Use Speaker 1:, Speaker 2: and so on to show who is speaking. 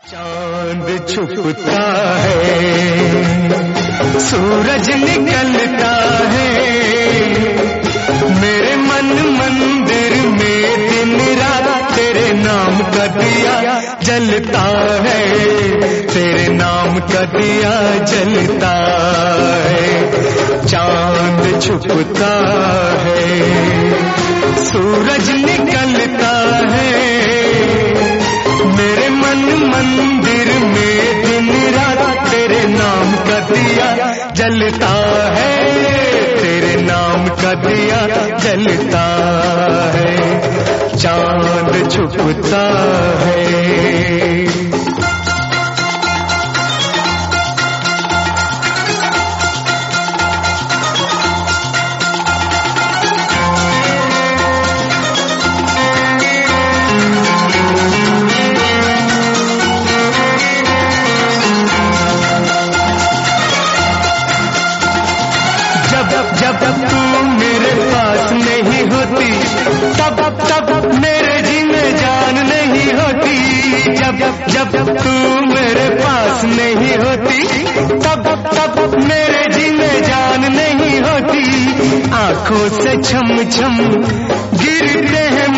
Speaker 1: चांद छुपता है, सूरज निकलता है, मेरे मन मंदिर में दिन रात तेरे नाम का दिया जलता है, तेरे नाम का दिया जलता है। चांद छुपता है, सूरज निकलता है, मेरे मन मंदिर में दिन रात तेरे नाम का दिया जलता है, तेरे नाम का दिया जलता है। चांद छुपता है। जब तू मेरे पास नहीं होती, तब मेरे जी में जान नहीं होती। जब तू मेरे पास नहीं होती, तब मेरे जी में जान नहीं होती। आंखों से छम छम गिरते हैं